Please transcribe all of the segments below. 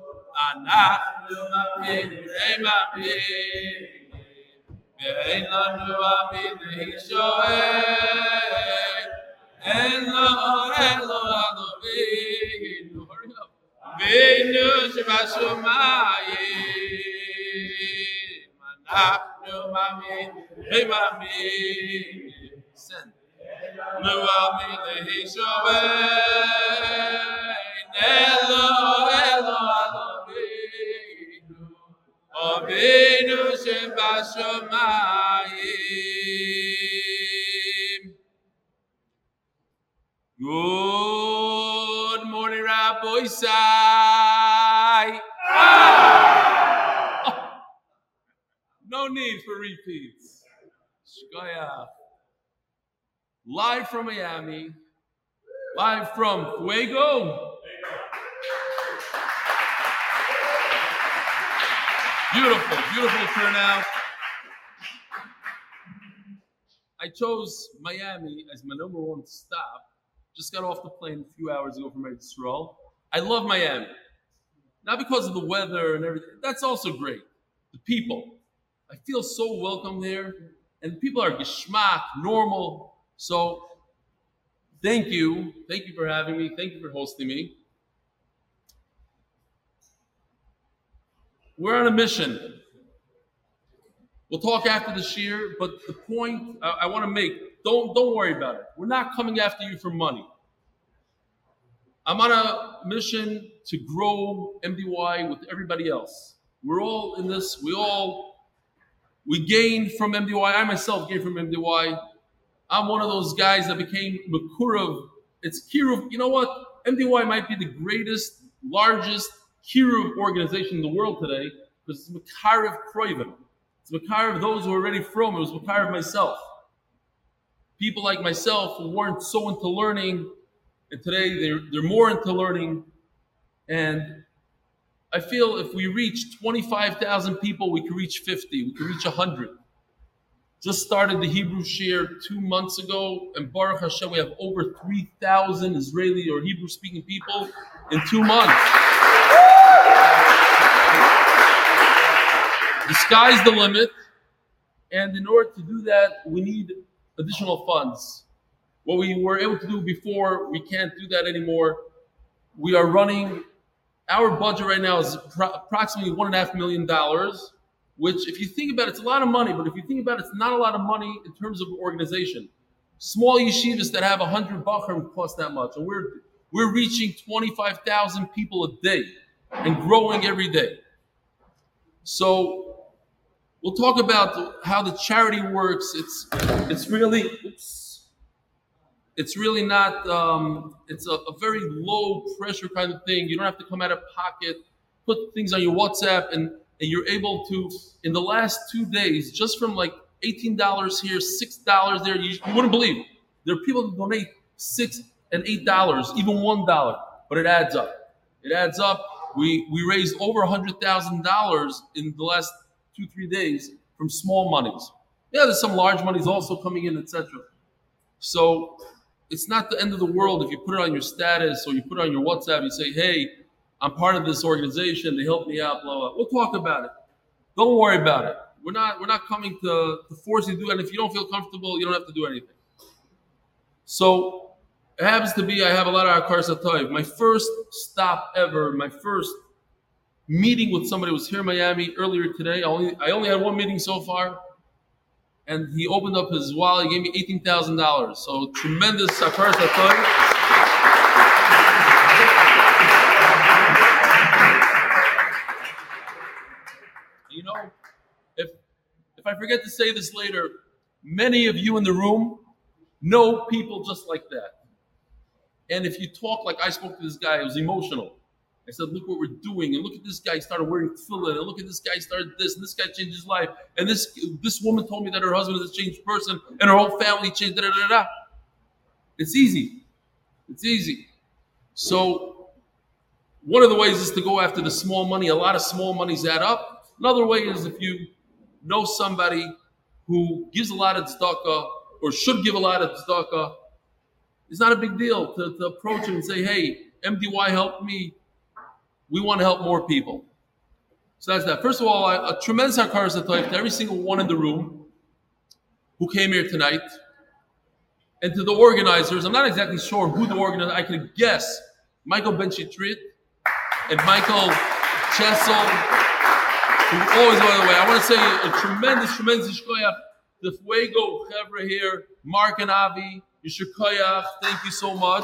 אנחנו מאמינים, מאמינים, ואין לנו מאמין להישואל, אין לו אבינו, אבינו שבשמיים, אנחנו מאמינים, מאמינים, לא מאמין להישואל, אלו אבינו שבשמיים. Good morning, Rabbi Isai. No need for repeats. Shkoyach. Live from Miami, live from Fuego. Beautiful, beautiful turnout. I chose Miami as my number one stop. Just got off the plane a few hours ago from Israel. I love Miami. Not because of the weather and everything. That's also great. The people. I feel so welcome there. And people are geschmack, normal. So, thank you. Thank you for having me. Thank you for hosting me. We're on a mission. We'll talk after the year, but the point I want to make, don't worry about it. We're not coming after you for money. I'm on a mission to grow MDY with everybody else. We're all in this. We gained from MDY. I myself gained from MDY. I'm one of those guys that became Mekurev. It's Kiruv. You know what? MDY might be the greatest, largest Kiruv organization in the world today because it's Mekarev Kroivim. It's Mekarev those who are already from. It was Mekarev myself. People like myself who weren't so into learning, and today they're more into learning. And I feel if we reach 25,000 people, we can reach 50, we can reach 100. Just started the Hebrew Shir 2 months ago, and Baruch Hashem, we have over 3,000 Israeli or Hebrew-speaking people in 2 months. The sky's the limit, and in order to do that, we need additional funds. What we were able to do before, we can't do that anymore. We are running, our budget right now is approximately $1.5 million. Which, if you think about it, it's a lot of money, but if you think about it, it's not a lot of money in terms of organization. Small yeshivas that have 100 bachrim cost that much, and we're reaching 25,000 people a day and growing every day. So we'll talk about how the charity works. It's really not. It's a very low pressure kind of thing. You don't have to come out of pocket. Put things on your WhatsApp and you're able to, in the last 2 days, just from like $18 here, $6 there, you wouldn't believe it. There are people who donate $6 and $8, even $1, but it adds up. It adds up. We raised over $100,000 in the last 2-3 days from small monies. Yeah, there's some large monies also coming in, etc. So it's not the end of the world if you put it on your status or you put it on your WhatsApp. You say, hey, I'm part of this organization. They help me out, blah, blah. We'll talk about it. Don't worry about it. We're not coming to force you to do it. And if you don't feel comfortable, you don't have to do anything. So it happens to be I have a lot of Akar Satayv. My first stop ever, my first meeting with somebody was here in Miami earlier today. I only had one meeting so far. And he opened up his wallet. He gave me $18,000. So tremendous Akar Satayv. You know, if I forget to say this later, many of you in the room know people just like that. And if you talk like I spoke to this guy, it was emotional. I said, look what we're doing. And look at this guy started wearing tefillin. And look at this guy started this. And this guy changed his life. And this woman told me that her husband is a changed person. And her whole family changed. Da, da, da, da. It's easy. It's easy. So one of the ways is to go after the small money. A lot of small monies add up. Another way is if you know somebody who gives a lot of tzedakah or should give a lot of tzedakah, it's not a big deal to approach him and say, hey, MDY helped me we want to help more people. So that's that. First of all, a tremendous hakaras hatov to every single one in the room who came here tonight, and to the organizers. I'm not exactly sure who the organizer. I can guess Michael Ben-Shitrit and Michael Chessel, who always go the way. I want to say a tremendous shkoyach. The Fuego Chevra here, Mark and Avi, Yishur Koyach, thank you so much.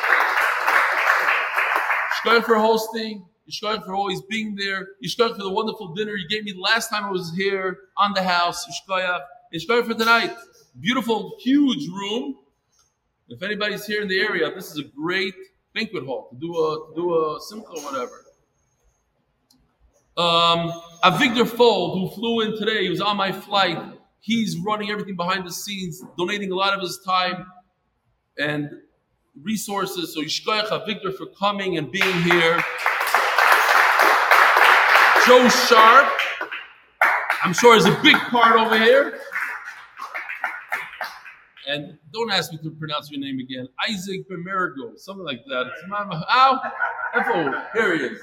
Yishkoyach for hosting. Yishkoyach for always being there. Yishkoyach for the wonderful dinner you gave me the last time I was here on the house. Yishkoyach. Yishkoyach for tonight. Beautiful, huge room. If anybody's here in the area, this is a great banquet hall to do a simcha or whatever. Avigdor Fold, who flew in today, he was on my flight. He's running everything behind the scenes, donating a lot of his time and resources. So Yishkoyach Avigdor for coming and being here. Joe Sharp, I'm sure is a big part over here. And don't ask me to pronounce your name again. Isaac Bemergo, something like that. Here he is.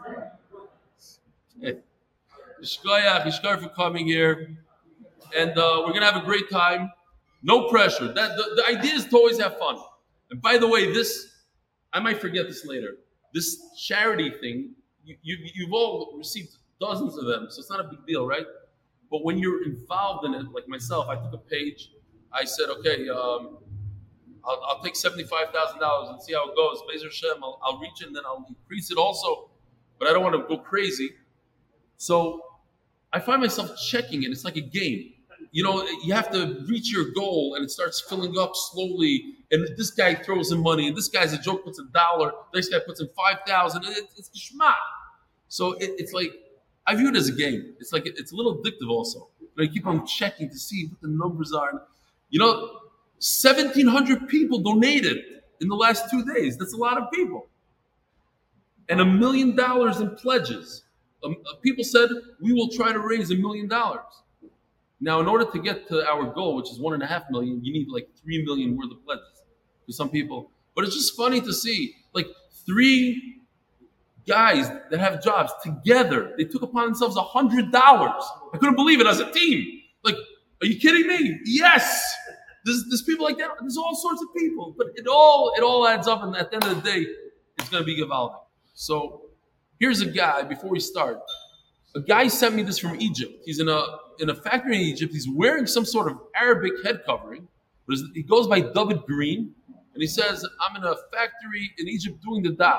Yishkoyach for coming here. And we're going to have a great time. No pressure. The idea is to always have fun. And by the way, I might forget this later. This charity thing, you've all received dozens of them, so it's not a big deal, right? But when you're involved in it, like myself, I took a page. I said, okay, I'll take $75,000 and see how it goes. Be'ezer Hashem, I'll reach it and then I'll increase it also. But I don't want to go crazy. So I find myself checking it. It's like a game. You know, you have to reach your goal and it starts filling up slowly. And this guy throws in money, and this guy's a joke puts $1. The next guy puts in 5,000. It's shma. So it's like, I view it as a game. It's like, it's a little addictive also. And I keep on checking to see what the numbers are. You know, 1,700 people donated in the last 2 days. That's a lot of people. And $1 million in pledges. People said, we will try to raise $1 million. Now, in order to get to our goal, which is 1.5 million, you need like 3 million worth of pledges for some people. But it's just funny to see, like 3 guys that have jobs together, they took upon themselves $100. I couldn't believe it as a team. Like, are you kidding me? Yes. There's people like that. There's all sorts of people, but it all adds up, and at the end of the day, it's going to be Gavaldi. So here's a guy. Before we start, a guy sent me this from Egypt. He's in a factory in Egypt. He's wearing some sort of Arabic head covering, but he goes by David Green, and he says, "I'm in a factory in Egypt doing the daf.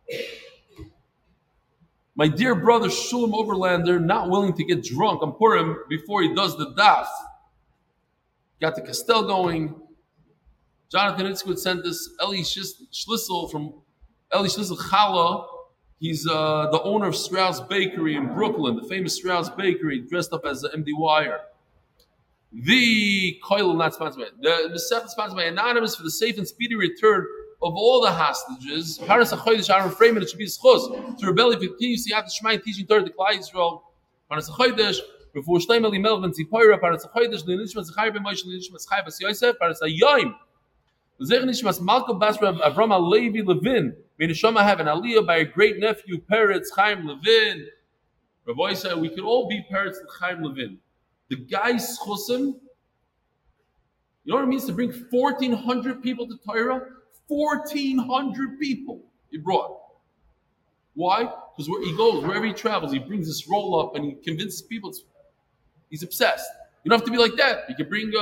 My dear brother Shulam Oberlander, not willing to get drunk on Purim before he does the daf. Got the Castell going. Jonathan Itzkut sent this. Eli Schlissel from Eli Schlissel Chala. He's the owner of Strauss Bakery in Brooklyn, the famous Strauss Bakery, dressed up as MD Wire. The Koil, not sponsored by the Masech sponsored by Anonymous for the safe and speedy return of all the hostages. Paras HaChodesh Aaron Freeman, it should be his chus to rebel if you continue to see after Shemayin teaching Torah to Klal Yisrael. Paras HaChodesh before Shteim Eli Melvin Zipoira. Paras HaChodesh L'Nishmas Zechai Ben Moshe L'Nishmas Chai Bas Yosef. Paras HaYoim L'Zech Nishmas Malka Basra Avram Alevi Levin. May the Shema have an aliyah by a great nephew Peretz Chaim Levin. Rabbi said we could all be Peretz Chaim Levin. The guy's chusim. You know what it means to bring 1,400 people to Torah? 1,400 people he brought. Why? Because where he goes, wherever he travels, he brings this roll up and he convinces people. He's obsessed. You don't have to be like that. You can bring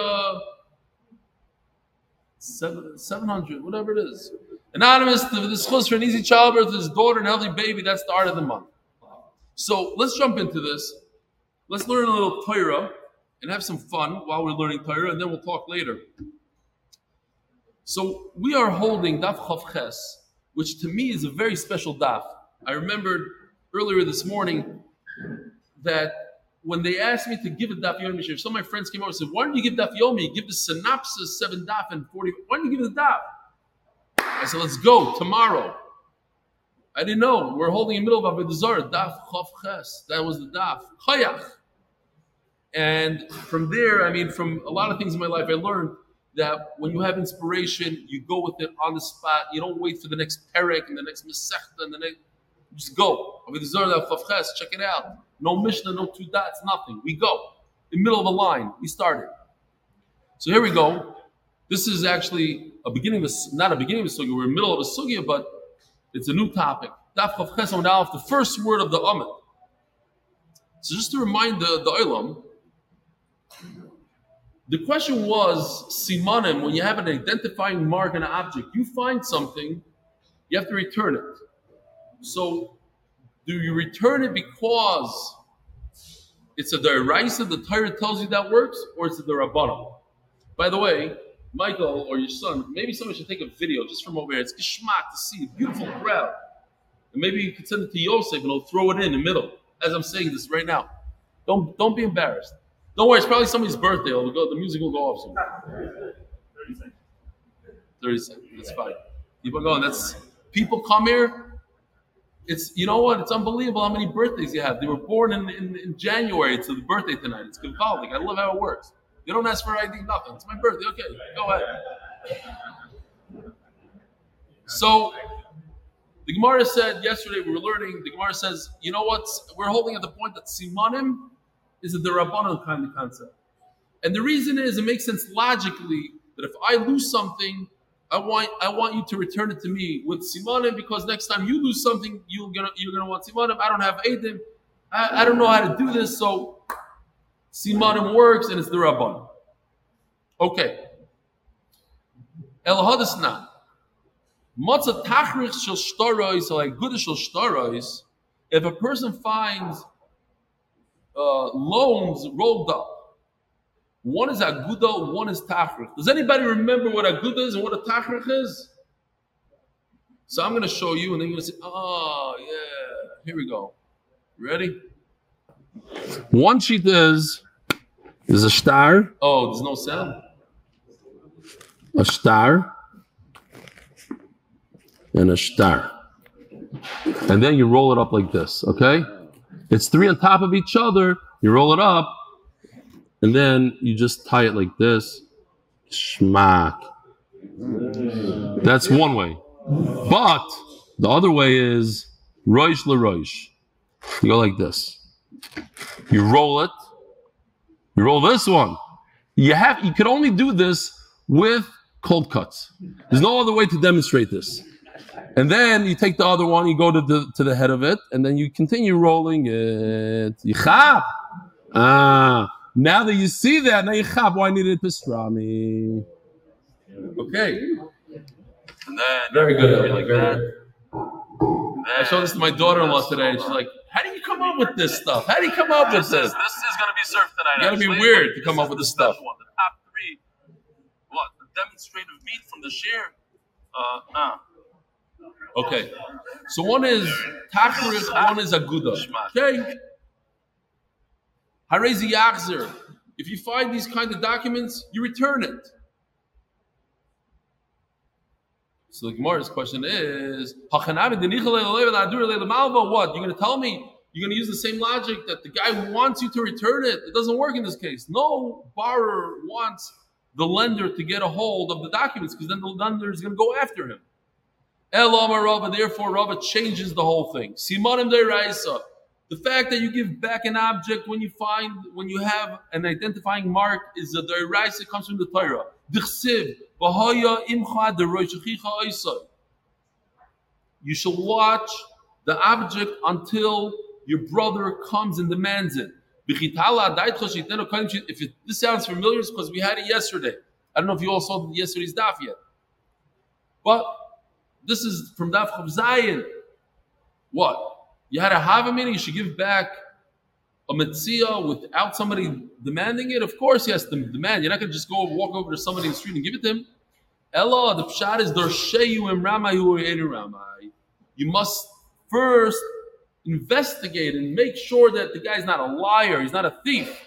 700, whatever it is. Anonymous, this chus for an easy childbirth, his daughter, and healthy baby. That's the art of the month. So let's jump into this. Let's learn a little Torah and have some fun while we're learning Torah, and then we'll talk later. So we are holding Daf Chav Ches, which to me is a very special daf. I remembered earlier this morning that when they asked me to give a Daf Yomi, some of my friends came over and said, why don't you give Daf Yomi? Give the synopsis, 7 daf and 40. Why don't you give the daf? I said, let's go tomorrow. I didn't know. We're holding in the middle of Avodah Zarah, Daf Chav Ches. That was the daf. Chayach. And from there, from a lot of things in my life, I learned that when you have inspiration, you go with it on the spot. You don't wait for the next perek and the next mesechta and the next. Just go. Check it out. No Mishnah, no two dots, nothing. We go. In the middle of a line. We started. So here we go. This is actually a beginning of not a beginning of a sugya. We're in the middle of a sugya, but it's a new topic. Daf Chav Ches Amud Aleph, the first word of the Amud. So just to remind the Olam, the question was, simanim, when you have an identifying mark on an object, you find something, you have to return it. So, do you return it because it's a deraisa, the Torah tells you that works, or it's a derabbanan? By the way, Michael or your son, maybe someone should take a video just from over here. It's geschmack to see a beautiful crowd. And maybe you could send it to Yosef and he'll throw it in the middle, as I'm saying this right now. Don't be embarrassed. Don't worry, it's probably somebody's birthday. The music will go off soon. 30 seconds. That's fine. Keep on going. People come here. It's, you know what? It's unbelievable how many birthdays you have. They were born in January. It's the birthday tonight. It's Gewaldic. I love how it works. You don't ask for ID, nothing. It's my birthday. Okay, go ahead. So, the Gemara said yesterday, we were learning, the Gemara says, you know what? We're holding at the point that simanim is a derabbanan kind of concept. And the reason is, it makes sense logically that if I lose something, I want you to return it to me with simanim, because next time you lose something, you're gonna want simanim. I don't have edim. I don't know how to do this, so simanim works and it's the rabbanan. Okay. El hadasna. Matzah tachrich shel shtarois, like good shel shtarois. If a person finds loans rolled up, one is aguda, one is tachrich. Does anybody remember what aguda is and what a tachrich is? So I'm going to show you, and then you're going to say, "Oh yeah, here we go." Ready? One sheet is a star. Oh, there's no sound. A star. And a star. And then you roll it up like this, okay? It's three on top of each other. You roll it up, and then you just tie it like this. Shmak. That's one way. But the other way is roish l'roish. You go like this. You roll it. You roll this one. You can only do this with cold cuts. There's no other way to demonstrate this. And then you take the other one, you go to the head of it, and then you continue rolling it. Yichab. Now that you see that, now yichab. Why need it pastrami? Okay. And then very good. Like that. I showed this to my daughter-in-law today, and she's like, "How do you come up with this stuff? How do you come up with this? This is going to be served tonight. You got to be weird to come up with this stuff." The top three. What? The demonstrative meat from the shear. Okay, so one is tachrich, one is aguda. Okay, harezi yachzer. If you find these kind of documents, you return it. So the Gemara's question is, what? You're going to tell me you're going to use the same logic that the guy who wants you to return it? It doesn't work in this case. No borrower wants the lender to get a hold of the documents, because then the lender is going to go after him. Elamar Rava, therefore Rava changes the whole thing. Simanim deiraisa. The fact that you give back an object when you have an identifying mark is a deiraisa, comes from the Torah. Dichsiv v'haya imcha deroishachicha oisai. You shall watch the object until your brother comes and demands it. If this sounds familiar, it's because we had it yesterday. I don't know if you all saw yesterday's daf yet, but this is from Daf Chav Zayin. What? You had a Havamina, you should give back a Metzia without somebody demanding it? Of course he has to demand. You're not going to just walk over to somebody in the street and give it to him. Ella, the Pshat is Dorsheyu Im Ramai Hu Einu Ramai. You must first investigate and make sure that the guy's not a liar, he's not a thief.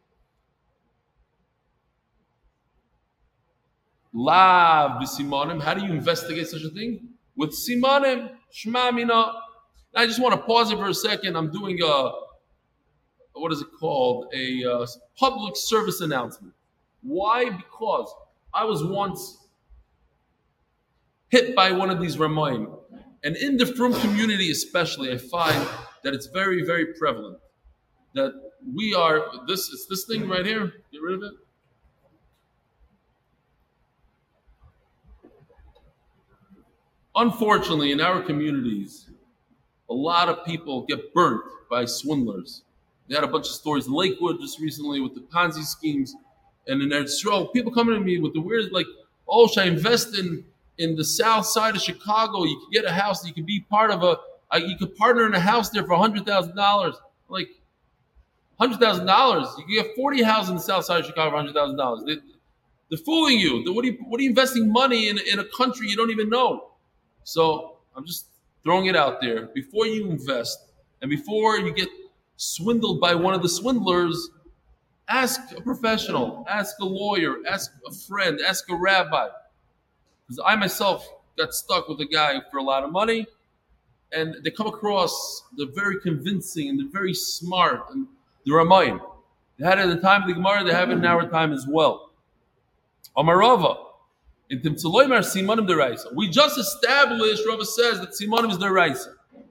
La b'simanim. How do you investigate such a thing? With simanim, shma mina. I just want to pause it for a second. I'm doing what is it called? A public service announcement. Why? Because I was once hit by one of these Ramayim. And in the frum community especially, I find that it's very, very prevalent that we are, it's this thing right here, get rid of it. Unfortunately, in our communities, a lot of people get burnt by swindlers. They had a bunch of stories in Lakewood just recently with the Ponzi schemes. And in Eretz Yisrael, people coming to me with the weird, like, oh, should I invest in the south side of Chicago? You can get a house, you can be part of you could partner in a house there for $100,000. Like, $100,000. You can get 40 houses in the south side of Chicago for $100,000. They're fooling you. What are you investing money in a country you don't even know? So I'm just throwing it out there. Before you invest and before you get swindled by one of the swindlers, ask a professional, ask a lawyer, ask a friend, ask a rabbi. Because I myself got stuck with a guy for a lot of money, and they come across, they're very convincing and they're very smart, and they're Ramayim. They had it in the time of the Gemara, they have it in our time as well. Amarava. In Timtzaloimar Simanim Deraisa. We just established, Rava says, that Simanim is Deraisa.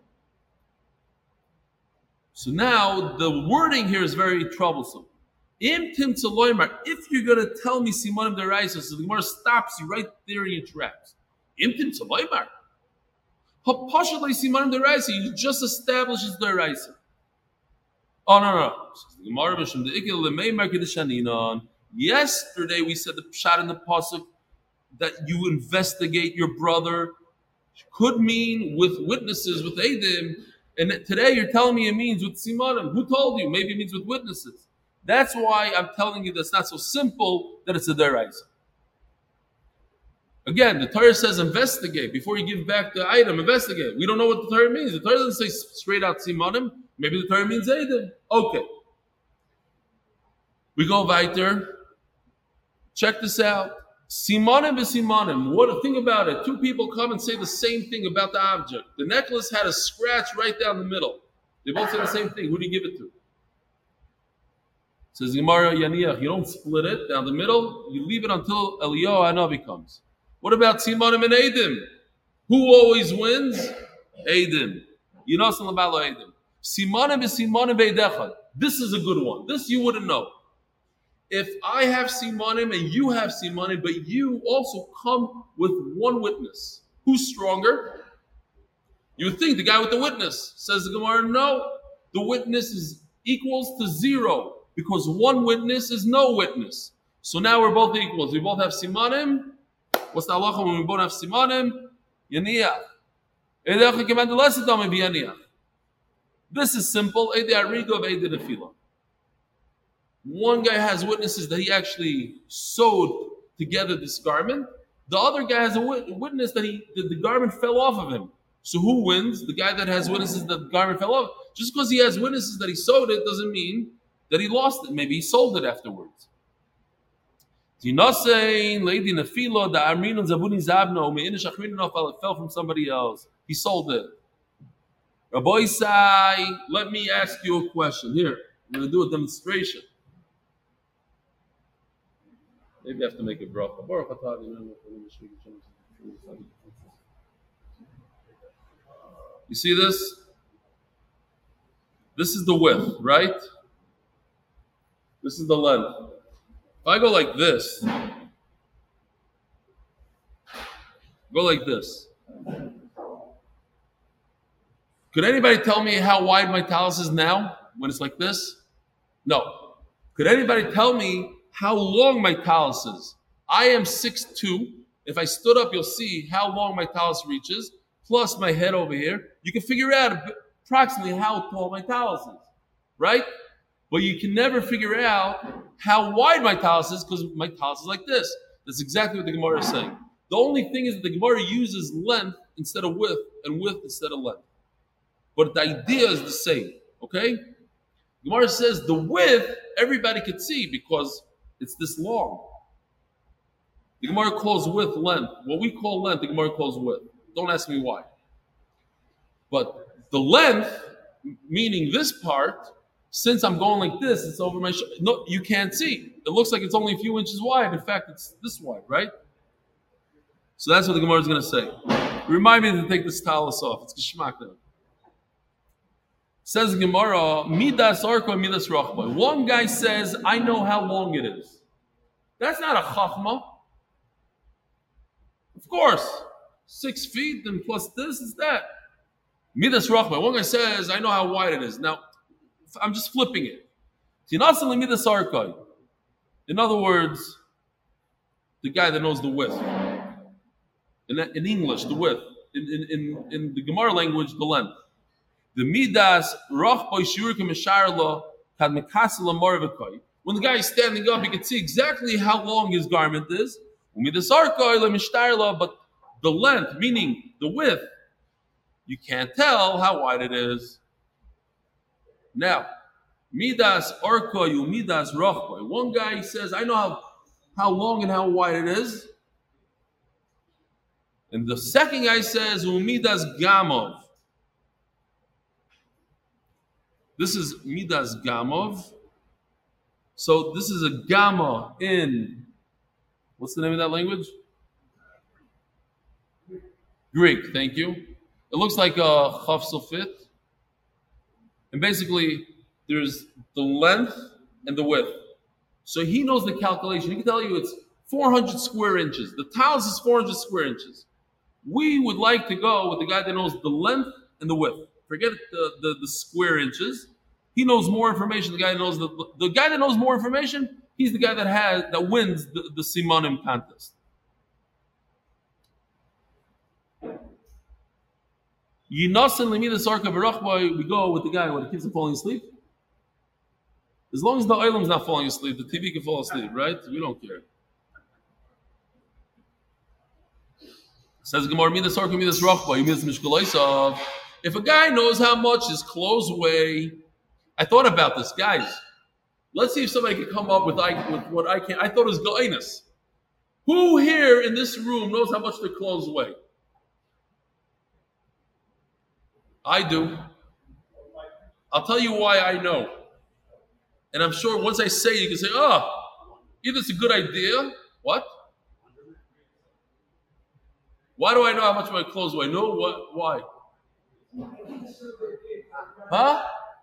So now the wording here is very troublesome. Im Timtzaloimar, if you're going to tell me Simanim Deraisa, so the Gemara stops you right there in your tracks. Im Timtzaloimar. Hapashadly Simanim Deraisa, you just established it's Deraisa. Oh, no. Yesterday we said the pshat in the pasuk that you investigate your brother could mean with witnesses, with Eidim, and today you're telling me it means with Simanim. Who told you? Maybe it means with witnesses. That's why I'm telling you that's not so simple that it's a deraisa. Again, the Torah says investigate. Before you give back the item, investigate. We don't know what the Torah means. The Torah doesn't say straight out Simanim. Maybe the Torah means Eidim. Okay. We go weiter. Check this out. Simanim is simanim. Think about it. Two people come and say the same thing about the object. The necklace had a scratch right down the middle. They both say the same thing. Who do you give it to? Says Gemara Yaniach, you don't split it down the middle. You leave it until Eliyahu Hanavi comes. What about simanim and Eidim? Who always wins? Eidim. You know something about Eidim. Simanim is simanim ve'edechad. This is a good one. This you wouldn't know. If I have simanim and you have simanim, but you also come with one witness, who's stronger? You would think the guy with the witness. Says the Gemara, no. The witness is equals to 0 because one witness is no witness. So now we're both equals. We both have simanim. What's the halacha when we both have simanim? Yaniach. This is simple. One guy has witnesses that he actually sewed together this garment. The other guy has a witness that the garment fell off of him. So who wins? The guy that has witnesses that the garment fell off. Just because he has witnesses that he sewed it doesn't mean that he lost it. Maybe he sold it afterwards. It fell from somebody else. He sold it. Rabbi Isai, let me ask you a question. Here, I'm going to do a demonstration. Maybe I have to make a bracha. You see this? This is the width, right? This is the length. If I go like this, could anybody tell me how wide my talus is now when it's like this? No. Could anybody tell me how long my talus is? I am 6'2". If I stood up, you'll see how long my talus reaches, plus my head over here. You can figure out approximately how tall my talus is, right? But you can never figure out how wide my talus is because my talus is like this. That's exactly what the Gemara is saying. The only thing is that the Gemara uses length instead of width and width instead of length. But the idea is the same, okay? Gemara says the width, everybody could see because it's this long. The Gemara calls width length. What we call length, the Gemara calls width. Don't ask me why. But the length, meaning this part, since I'm going like this, it's over my shoulder. No, you can't see. It looks like it's only a few inches wide. In fact, it's this wide, right? So that's what the Gemara is going to say. Remind me to take this talus off. It's geschmack now. Says the Gemara, midas arko, midas rachba. One guy says, I know how long it is. That's not a chachma. Of course, 6 feet and plus this is that. Midas rachba. One guy says, I know how wide it is. Now, I'm just flipping it. Midas arko. In other words, the guy that knows the width. In English, the width. In the Gemara language, the length. The midas rachboi shiurikim misharla kad mikasela marvakai. When the guy is standing up, you can see exactly how long his garment is. Midas arkoi le mishtarla, but the length, meaning the width, you can't tell how wide it is. Now, midas arkoi midas rachboi. One guy says, I know how long and how wide it is. And the second guy says, Umidas Gamov. This is Midas Gamov. So this is a Gamma in, what's the name of that language? Greek, thank you. It looks like a Chaf Sofit. And basically, there's the length and the width. So he knows the calculation. He can tell you it's 400 square inches. The talus is 400 square inches. We would like to go with the guy that knows the length and the width. Forget the square inches. He knows more information. The guy that knows the guy that knows more information. He's the guy that wins the Simonim contest. Yinasan lemidas arka barachboy. We go with the guy when the kids are falling asleep. As long as the oilam's not falling asleep, the TV can fall asleep, right? We don't care. Says Gemara, midas arka midas rachboy, midas mishkaloisav. If a guy knows how much his clothes weigh, I thought about this, guys. Let's see if somebody can come up with what I can. I thought it was Gainus. Who here in this room knows how much their clothes weigh? I do. I'll tell you why I know. And I'm sure once I say it, you can say, either it's a good idea. What? Why do I know how much my clothes weigh? No, what? Why? Huh?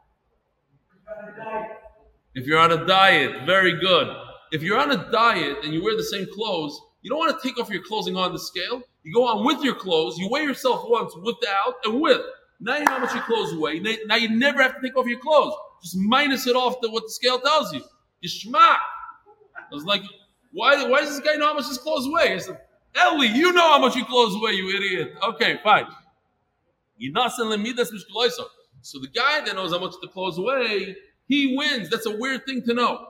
If you're on a diet, very good. If you're on a diet and you wear the same clothes, you don't want to take off your clothing on the scale. You go on with your clothes. You weigh yourself once without and with. Now you know how much your clothes weigh. Now you never have to take off your clothes. Just minus it off what the scale tells you. Yishmak. I was like, why does this guy know how much his clothes weigh? I said, Ellie, you know how much your clothes weigh, you idiot. Okay, fine. So the guy that knows how much the clothes weigh, he wins. That's a weird thing to know.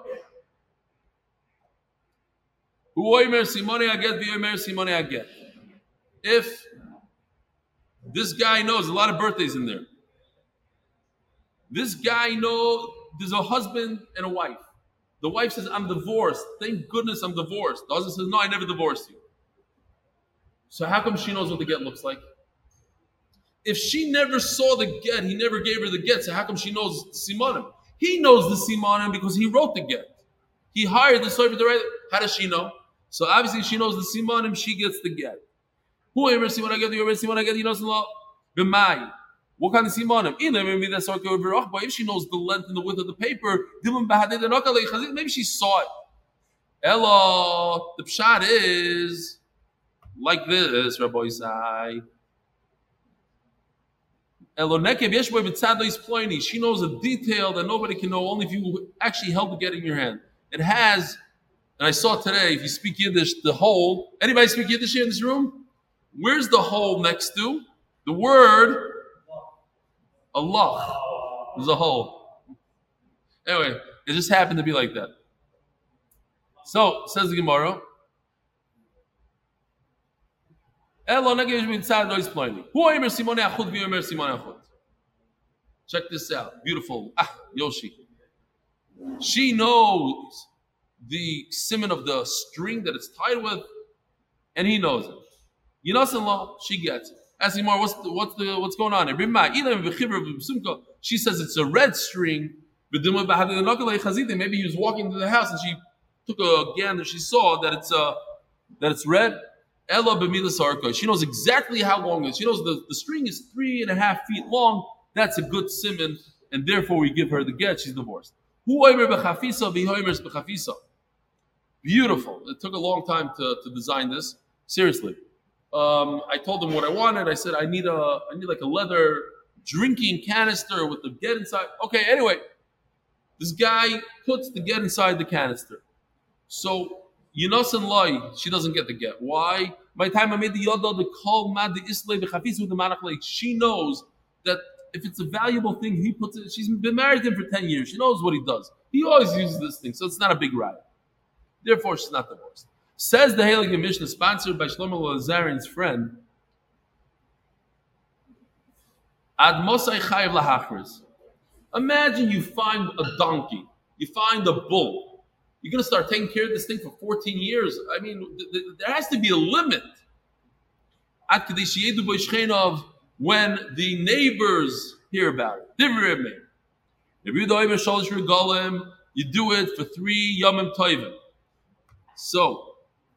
If this guy knows a lot of birthdays in there, this guy knows there's a husband and a wife. The wife says, I'm divorced. Thank goodness I'm divorced. The husband says, no, I never divorced you. So how come she knows what the get looks like? If she never saw the get, he never gave her the get, so how come she knows Simonim? He knows the Simonim because he wrote the get. He hired the Sofer to write it. How does she know? So obviously she knows the Simonim, she gets the get. Whoever Simon I get, you ever Simon I get, he knows the law. B'mai. What kind of Simonim? If she knows the length and the width of the paper, maybe she saw it. Ella, the pshat is like this, Rabbi Isai. She knows a detail that nobody can know, only if you actually held the get in your hand. It has, and I saw today, if you speak Yiddish, the hole. Anybody speak Yiddish here in this room? Where's the hole next to? The word Allah. There's a hole. Anyway, it just happened to be like that. So, says the Gemara. Check this out. Beautiful. Yoshi. She knows the simon of the string that it's tied with, and he knows it. Yinasan, she gets it. Asking more, what's going on here? She says it's a red string. Maybe he was walking to the house and she took a gander. She saw that it's red. Ella b'milas arka. She knows exactly how long it is. She knows the string is 3.5 feet long. That's a good simon, and therefore we give her the get. She's divorced. Hu oimer b'chafisa v'hoimers b'chafisa. Beautiful. It took a long time to design this. Seriously. I told them what I wanted. I said I need like a leather drinking canister with the get inside. Okay, anyway, this guy puts the get inside the canister. So Yinos and Loi, she doesn't get the get. Why? By the time I made the yoda, the call mad the islay the chafis with the manach, she knows that if it's a valuable thing, he puts it. She's been married to him for 10 years. She knows what he does. He always uses this thing, so it's not a big riot. Therefore, she's not divorced. Says the Heilige Mishnah, sponsored by Shlomo Lazarin's friend, Ad Mosai Chayiv Lahachris. Imagine you find a donkey, you find a bull. You're going to start taking care of this thing for 14 years. I mean, there has to be a limit. Ad Kadeshiyedu Boishchenov, when the neighbors hear about it. Divrei you do it for 3 Yomim Tovim. So,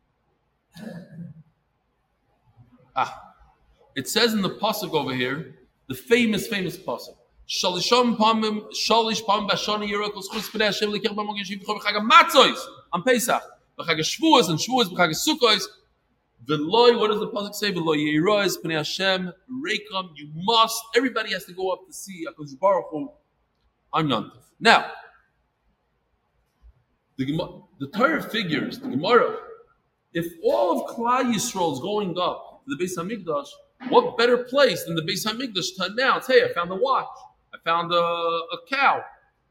it says in the pasuk over here, the famous pasuk. Shalisham pamim shalish pam bashani yirakos chus b'nei Hashem lekech b'mogish yivchor b'chag matzos on Pesach b'chag Shavuos and Shavuos b'chag Sukkos. V'loy, what does the pasuk say? V'loy yiroes b'nei Hashem reikam. You must. Everybody has to go up to see HaKadosh Baruch Hu on Yom Tov. Now, the Torah figures, the Gemara, if all of Klal Yisrael is going up to the Beis Hamikdash, what better place than the Beis Hamikdash to announce, hey, I found a watch, I found a cow.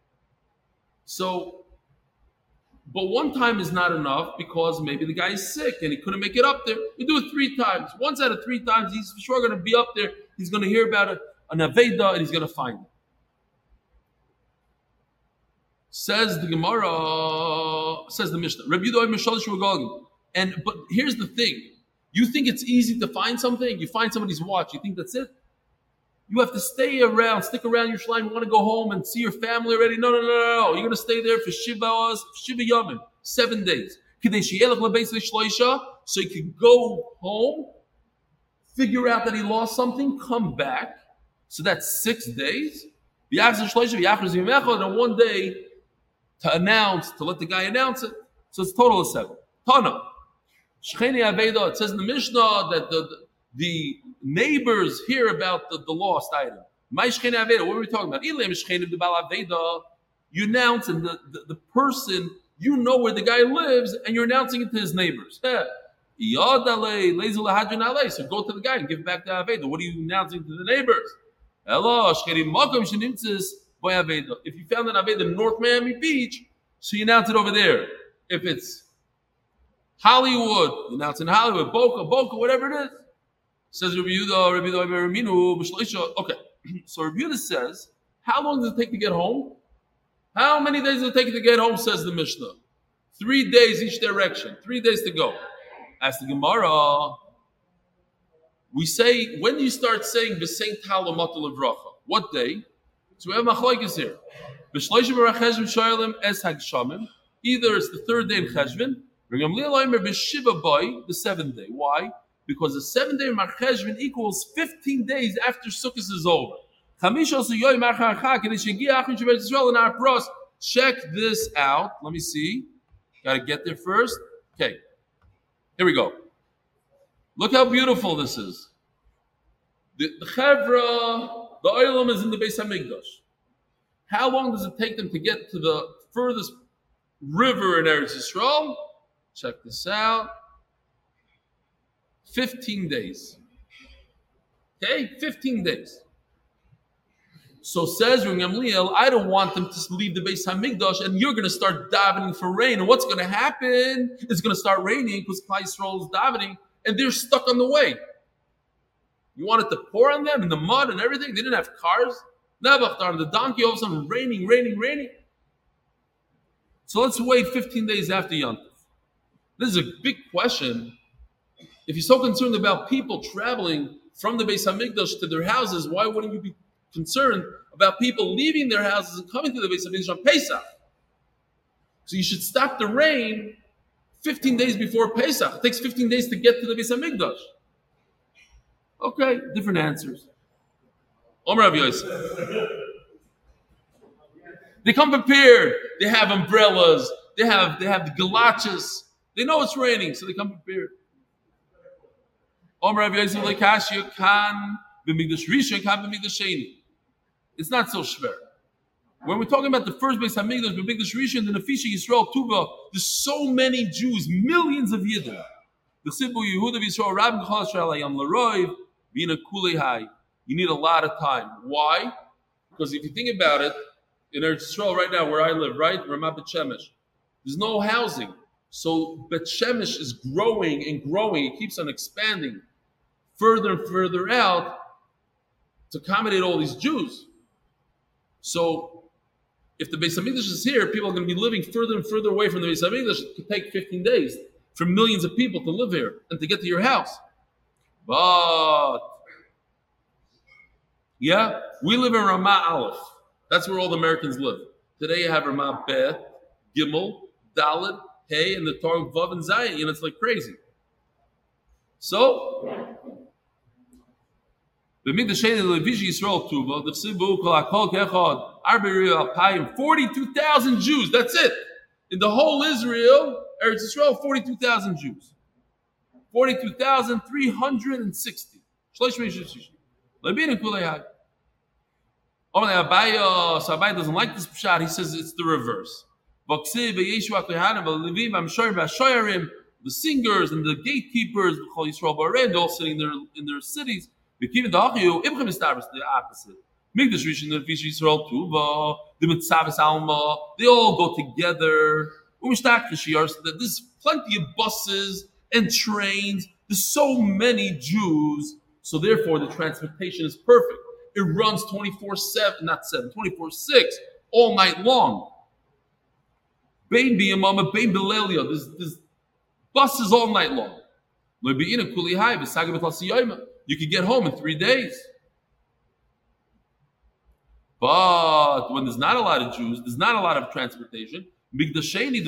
So, but one time is not enough because maybe the guy is sick and he couldn't make it up there. You do it 3 times. Once out of 3 times, he's for sure going to be up there. He's going to hear about it, an Aveda, and he's going to find it. Says the Gemara, says the Mishnah. But here's the thing. You think it's easy to find something? You find somebody's watch. You think that's it? You have to stay around, stick around your shrine. You want to go home and see your family already? No. You're going to stay there for Shiva Yomim, 7 days. So you can go home, figure out that he lost something, come back. So that's 6 days. And one day, to announce, to let the guy announce it. So it's total of 7. Tana. Shecheni Aveda, it says in the Mishnah that the neighbors hear about the lost item. My Shecheni Aveda, what are we talking about? You announce, and the person, you know where the guy lives, and you're announcing it to his neighbors. So go to the guy and give it back to Aveda. What are you announcing to the neighbors? If you found an Aveda in North Miami Beach, so you announce it over there. If it's Hollywood, you announce in Hollywood, Boca, whatever it is. Says Rabbi Yehuda, okay. So Rabbi Yehuda says, how long does it take to get home? How many days does it take to get home, says the Mishnah? 3 days each direction. 3 days to go. Ask the Gemara. We say, when do you start saying B'Sein Talamatul Levracha? What day? So we have machlokes here. Either it's the 3rd day in Cheshvan, the 7th day. Why? Because the 7th day in Mar Cheshvan equals 15 days after Sukkot is over. Check this out. Let me see. Got to get there first. Okay. Here we go. Look how beautiful this is. The Chevra, the Olam is in the Beis Hamikdash. How long does it take them to get to the furthest river in Eretz Yisrael? Check this out. 15 days. Okay? 15 days. So says Rabbi Gamliel, I don't want them to leave the Beis Hamikdash and you're going to start davening for rain. And what's going to happen? It's going to start raining because Klal Yisrael is davening and they're stuck on the way. You want it to pour on them in the mud and everything? They didn't have cars. Nevachtar, the donkey, all of a sudden raining. So let's wait 15 days after Yom Tov. This is a big question. If you're so concerned about people traveling from the Beis Hamikdash to their houses, why wouldn't you be concerned about people leaving their houses and coming to the Beis Hamikdash on Pesach? So you should stop the rain 15 days before Pesach. It takes 15 days to get to the Beis Hamikdash. Okay, different answers. Omer Rav Yosef. They come prepared. They have umbrellas. They have the galachas. They know it's raining, so they come prepared. Omer Rav Yosef lekashya kan b'mikdash rishon kan b'mikdash sheni. It's not so schwer. When we're talking about the first Beis Hamikdash, b'mikdash rishon, the Nefisha Yisrael Tuva, there's so many Jews, millions of Yidden. The Sibu Yehuda Yisrael Rabbi Chol Yisrael Hayam L'Roiv Bina Kulei Hai. You need a lot of time. Why? Because if you think about it, in Eretz Yisrael right now, where I live, right, Ramat Bet Shemesh, there's no housing. So Bet Shemesh is growing and growing. It keeps on expanding further and further out to accommodate all these Jews. So if the Beis Hamikdash is here, people are going to be living further and further away from the Beis Hamikdash. It could take 15 days for millions of people to live here and to get to your house. But yeah, we live in Ramah Aleph. That's where all the Americans live. Today you have Ramah Bet, Gimel, Dalet, Hey, and the Torah Vav and Zayin. You know, it's like crazy. So, the Mikdash Sheni Levishi Yisrael Tuva, the Sibu Kol Hakol Kechad, Arberi Alpayim, 42,000 Jews. That's it. In the whole Israel, Eretz Yisrael, 42,000 Jews. 42,360. Shlosh Meish Lebina Kulei Hai. So Abai doesn't like this pshat. He says it's the reverse. The singers and the gatekeepers, they're all sitting there in their cities. The opposite. Mikdash Rishon and Fish Yisrael Tuva, the Mitzavis Alma, they all go together. There's plenty of buses and trains. There's so many Jews, so therefore the transportation is perfect. It runs 24/7, not 7, 24/6, all night long. Bein biyamama, bein belelia. There's buses all night long. You could get home in 3 days. But when there's not a lot of Jews, there's not a lot of transportation. You need a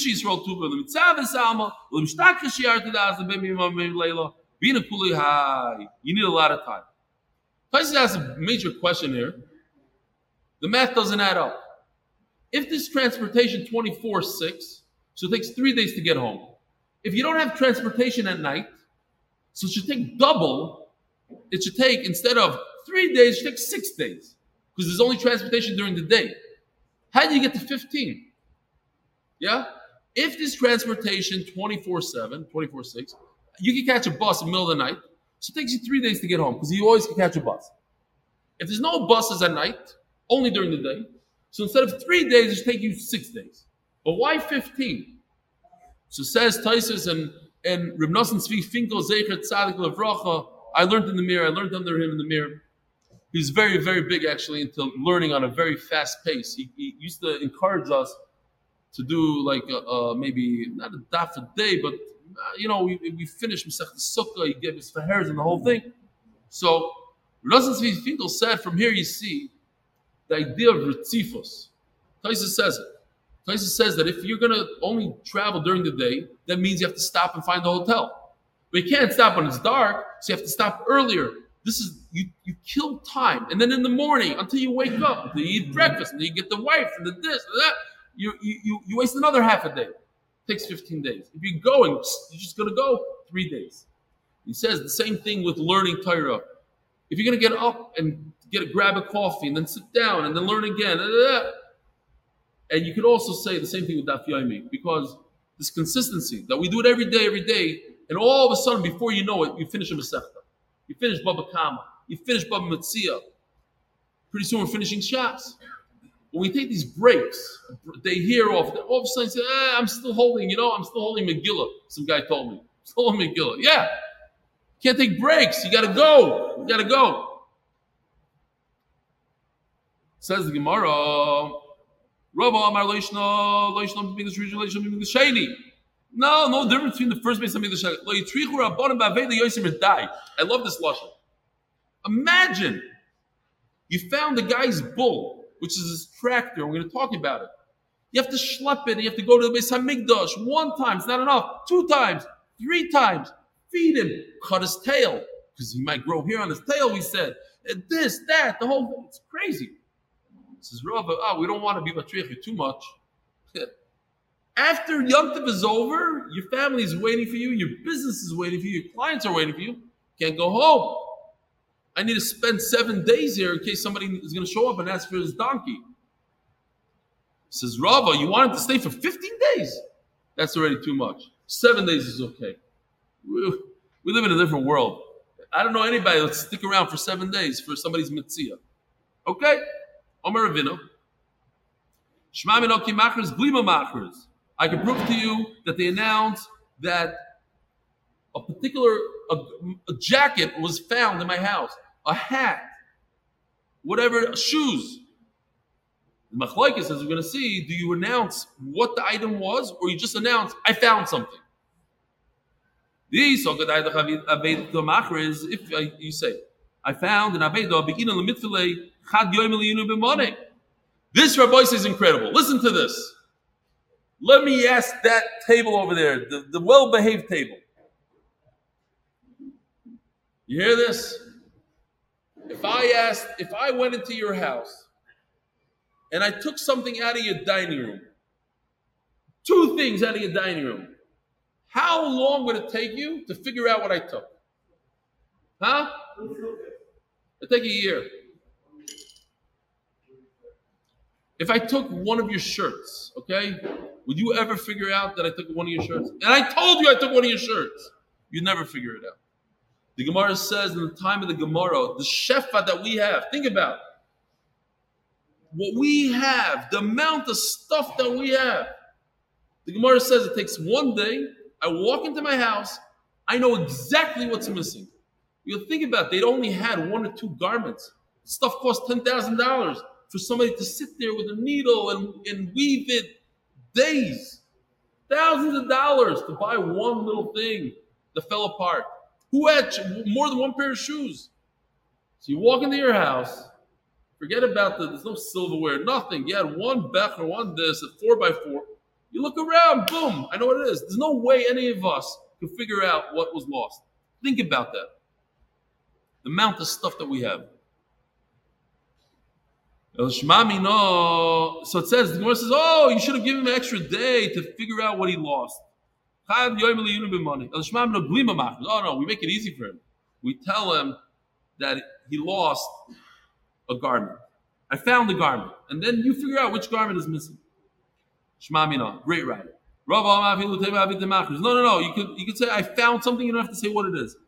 lot of time. Tyson has a major question here. The math doesn't add up. If this transportation 24/6, so it takes 3 days to get home. If you don't have transportation at night, so it should take double. It should take, instead of 3 days, it should take 6 days. Because there's only transportation during the day. How do you get to 15? Yeah? If this transportation 24/7, 24/6, you can catch a bus in the middle of the night. So it takes you 3 days to get home because you always can catch a bus. If there's no buses at night, only during the day, so instead of 3 days, it should take you 6 days. But why 15? So says Taisus and Reb Nosson Tzvi Finkel Zecher Tzadik Levracha. I learned in the mirror. I learned under him in the mirror. He's very, very big actually into learning on a very fast pace. He used to encourage us to do like maybe not a daf a day, but we finished Masechet Sukkah. He gave us fahares and the whole thing. So Reb Nosson Tzvi Finkel said, from here you see the idea of Ritzifos. Taisus says it. Taisus says that if you're going to only travel during the day, that means you have to stop and find a hotel. But you can't stop when it's dark, so you have to stop earlier. This is, you kill time. And then in the morning, until you wake up, until you eat breakfast, and then you get the wife, and the this, and that, you waste another half a day. It takes 15 days. If you're going, you're just going to go 3 days. He says the same thing with learning Torah. If you're going to get up and grab a coffee, and then sit down, and then learn again, and you could also say the same thing with Daf Yomi, because this consistency, that we do it every day, and all of a sudden, before you know it, you finish a Masechta. You finish Baba Kama. You finish Baba Metzia. Pretty soon we're finishing Shas. When we take these breaks, they hear off, all of a sudden say, I'm still holding Megillah. Some guy told me. I'm still holding Megillah. Yeah. You can't take breaks. You got to go. Says the Gemara, Rabba Amar Leishna Mikdash Rishon, Leishna Mikdash Sheni. No difference between the first Beis Hamikdash. I love this lashon. Imagine you found the guy's bull, which is his tractor. We're going to talk about it. You have to schlep it. You have to go to the Beis Hamikdash 1 time. It's not enough. 2 times, 3 times. Feed him. Cut his tail because he might grow hair on his tail. We said and this, that, the whole thing. It's crazy. Says Rav, we don't want to be matriach too much. After Yom Tov is over, your family is waiting for you. Your business is waiting for you. Your clients are waiting for you. Can't go home. I need to spend 7 days here in case somebody is going to show up and ask for his donkey. Says Rava, you want him to stay for 15 days? That's already too much. 7 days is okay. We live in a different world. I don't know anybody that'll stick around for 7 days for somebody's mitzvah. Okay? Omer Ravina. Shema minoki machers, glima machers. I can prove to you that they announced that a particular a jacket was found in my house, a hat, whatever, shoes. The Machlokes, as we're going to see, do you announce what the item was, or you just announce, I found something? If you say, I found an Aveda, this Rabbi says incredible. Listen to this. Let me ask that table over there, the well-behaved table. You hear this? If I went into your house and I took something out of your dining room, 2 things out of your dining room, how long would it take you to figure out what I took? Huh? It'd take a year. If I took one of your shirts, okay, would you ever figure out that I took one of your shirts? And I told you I took one of your shirts. You'd never figure it out. The Gemara says in the time of the Gemara, the shefa that we have, think about it. What we have, the amount of stuff that we have. The Gemara says it takes 1 day. I walk into my house. I know exactly what's missing. You think about it, they'd only had 1 or 2 garments. Stuff cost $10,000 for somebody to sit there with a needle and weave it days. Thousands of dollars to buy one little thing that fell apart. Who had more than 1 pair of shoes? So you walk into your house, forget about there's no silverware, nothing. You had 1 becher, 1 this, a 4x4. You look around, boom, I know what it is. There's no way any of us can figure out what was lost. Think about that. The amount of stuff that we have. So it says, the Gemara says, you should have given him an extra day to figure out what he lost. Oh no, we make it easy for him. We tell him that he lost a garment. I found the garment. And then you figure out which garment is missing. Great writer. No. You could say, I found something, you don't have to say what it is.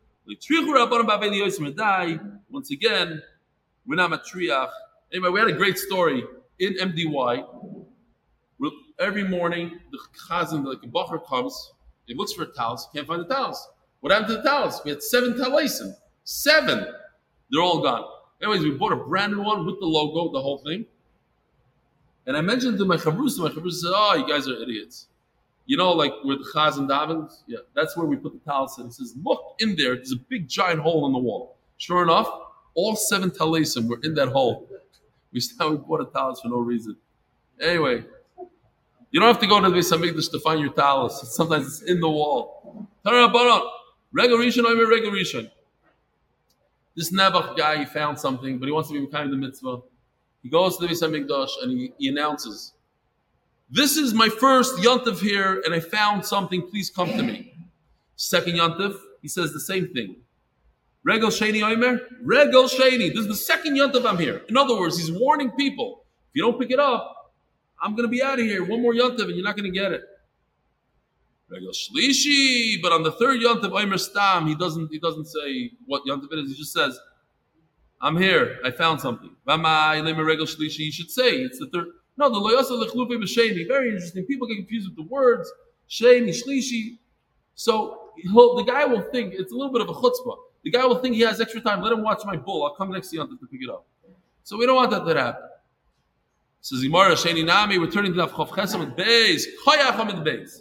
Once again, we're not matriach. Anyway, we had a great story in MDY. Every morning, the chazan, like a bacher comes, he looks for towels, can't find the towels. What happened to the towels? We had 7 talesim. 7. They're all gone. Anyways, we bought a brand new one with the logo, the whole thing. And I mentioned to my chavrusa said, you guys are idiots. You know, like where the chazan davens? Yeah, that's where we put the towels in. He says, look in there, there's a big giant hole in the wall. Sure enough, all 7 talesim were in that hole. We bought a talis for no reason. Anyway, you don't have to go to the Beis Hamikdash to find your talis. Sometimes it's in the wall. Regel Rishon. This Nebuch guy, he found something, but he wants to be kind of the mitzvah. He goes to the Beis Hamikdash and he announces, this is my first yontif here, and I found something. Please come to me. Second yontif, he says the same thing. Regel Sheni Omer, Regel Sheni. This is the second yontif I'm here. In other words, he's warning people. If you don't pick it up, I'm going to be out of here. 1 more yontif, and you're not going to get it. Regel Shlishi, but on the third yontif, Omer Stam, he doesn't say what yontif it is. He just says, I'm here. I found something. Regel Shlishi. You should say it's the third. No, the Loyasa Lechlupe B'Sheni. Very interesting. People get confused with the words Sheni, Shlishi. So the guy will think it's a little bit of a chutzpah. The guy will think he has extra time. Let him watch my bull. I'll come next to Yontif to pick it up. So we don't want that to happen. Says Gemara, Sheni Nami, we're turning to Chav Chesam with Beis. Choyacham with Beis.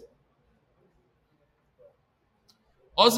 Also,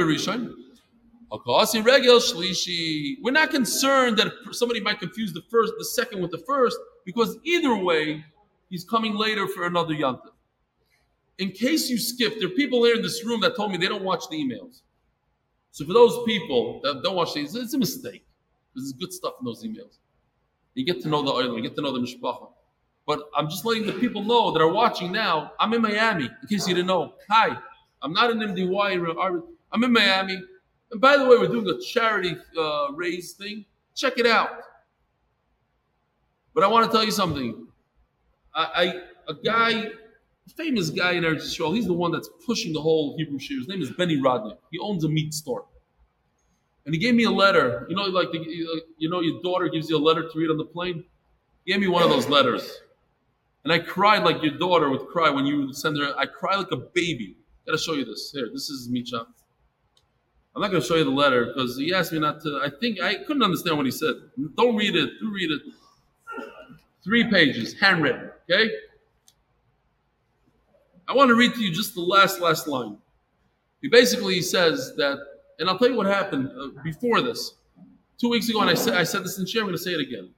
we're not concerned that somebody might confuse the second with the first, because either way, he's coming later for another Yantiv. In case you skipped, there are people here in this room that told me they don't watch the emails. So for those people that don't watch these, it's a mistake. There's good stuff in those emails. You get to know the oil, you get to know the mishpacha. But I'm just letting the people know that are watching now, I'm in Miami, in case you didn't know. Hi, I'm not in MDY, I'm in Miami. And by the way, we're doing a charity raise thing. Check it out. But I want to tell you something. A famous guy in Eretz Yisrael, he's the one that's pushing the whole Hebrew shir. His name is Benny Rodnick. He owns a meat store. And he gave me a letter. You know, like your daughter gives you a letter to read on the plane? He gave me one of those letters. And I cried like your daughter would cry when you would send her. I cried like a baby. Got to show you this. Here, this is Micha. I'm not going to show you the letter because he asked me not to. I couldn't understand what he said. Don't read it. Do read it. 3 pages, handwritten. Okay? I want to read to you just the last line. He says that, and I'll tell you what happened before this. 2 weeks ago, and I said this in share, I'm going to say it again.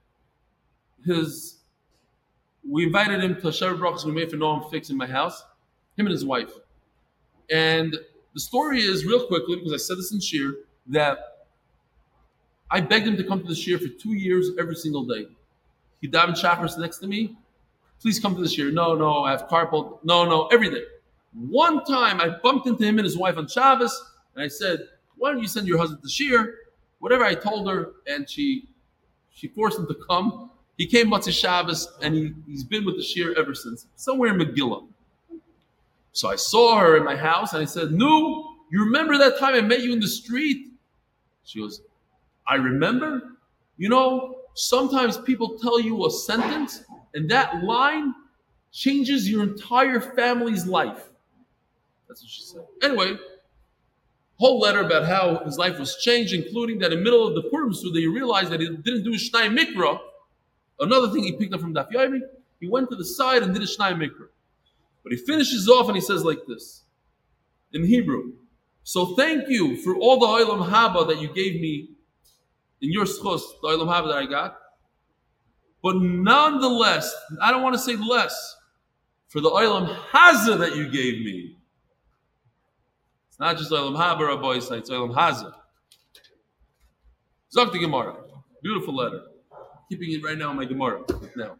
We invited him to Shabbat Brachos we made for Noam Fix in my house, him and his wife. And the story is, real quickly, because I said this in shir, that I begged him to come to the shir for 2 years every single day. He davened Shacharis next to me. Please come to the shir. No, I have carpal. No, every day. One time I bumped into him and his wife on Shabbos, and I said, why don't you send your husband to shir? Whatever I told her, and she forced him to come. He came Motzei Shabbos, and he's been with the shir ever since, somewhere in Megillah. So I saw her in my house, and I said, "Nu, you remember that time I met you in the street?" She goes, "I remember. You know, sometimes people tell you a sentence, and that line changes your entire family's life." That's what she said. Anyway, whole letter about how his life was changed, including that in the middle of the Purim Suda, he realized that he didn't do a Shnai Mikra. Another thing he picked up from Daf Yomi, he went to the side and did a Shnai Mikra. But he finishes off and he says like this, in Hebrew. So thank you for all the Olam Haba that you gave me in your schos, the Olam Haba that I got. But nonetheless, I don't want to say less, for the Olam Haza that you gave me. It's not just Olam Haba, Rabbi Yisrael, it's Olam Haza. Zok the Gemara. Beautiful letter. Keeping it right now in my Gemara. Now.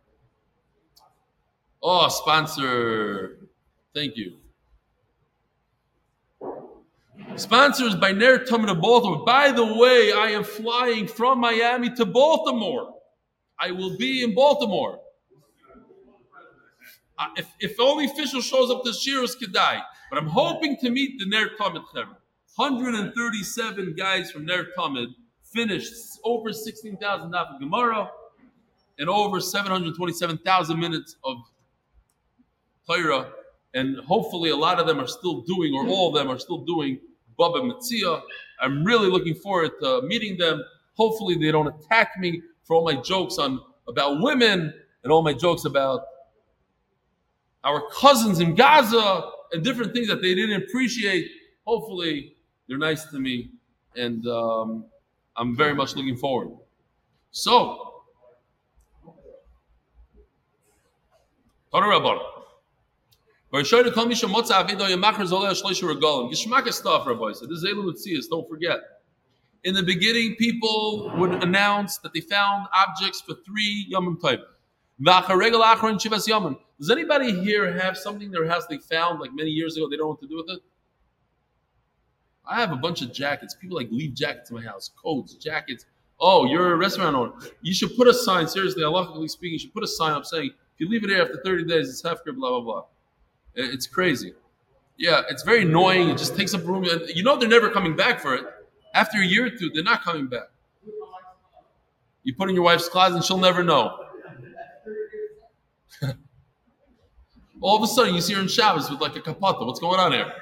Oh, sponsor. Thank you. Sponsors by Ner Tamid of Baltimore. By the way, I am flying from Miami to Baltimore. I will be in Baltimore. If only Fisher shows up to Shiras Kedai. But I'm hoping to meet the Ner Tamid Chevron. 137 guys from Ner Tamid finished over 16,000 daf of Gemara and over 727,000 minutes of Torah, and hopefully a lot of them are still doing, or all of them are still doing, Baba Metzia. I'm really looking forward to meeting them. Hopefully they don't attack me for all my jokes about women and all my jokes about our cousins in Gaza and different things that they didn't appreciate. Hopefully they're nice to me, and I'm very much looking forward. So, Torah Rabbanah. Geschmack stuff, Rabbi said. This is Eilu Mitzias, don't forget. In the beginning, people would announce that they found objects for 3 Yomim Tovim. Does anybody here have something in their house they found like many years ago, they don't know what to do with it? I have a bunch of jackets. People leave jackets in my house, coats, jackets. Oh, you're a restaurant owner. You should put a sign, seriously, halachically speaking, you should put a sign up saying, if you leave it here after 30 days, it's hefker, blah, blah, blah. It's crazy. Yeah, it's very annoying. It just takes up room. You know they're never coming back for it. After a year or two, they're not coming back. You put in your wife's closet and she'll never know. All of a sudden, you see her in Shabbos with like a kapata. What's going on here?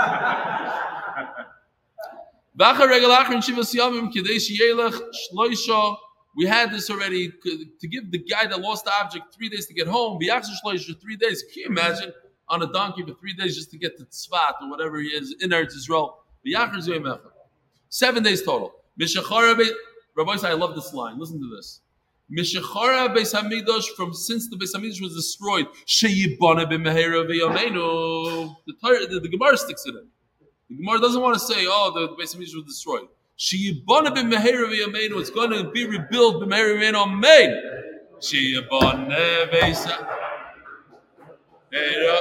We had this already to give the guy that lost the object 3 days to get home. 3 days. Can you imagine on a donkey for 3 days just to get to Tzfat or whatever he is in Eretz Yisrael? 7 days total. Rabbi said, I love this line. Listen to this. Mishachara Beis Hamikdash, from since the Beis Hamikdash was destroyed, Sheyibana b'mehera v'yameinu. The Gemara sticks it in. The Gemara doesn't want to say, oh, the Beis Hamikdash was destroyed. Sheyibana b'mehera v'yameinu. It's going to be rebuilt b'mehera v'yameinu. Amen. Sheyibana Beis Hamikdash.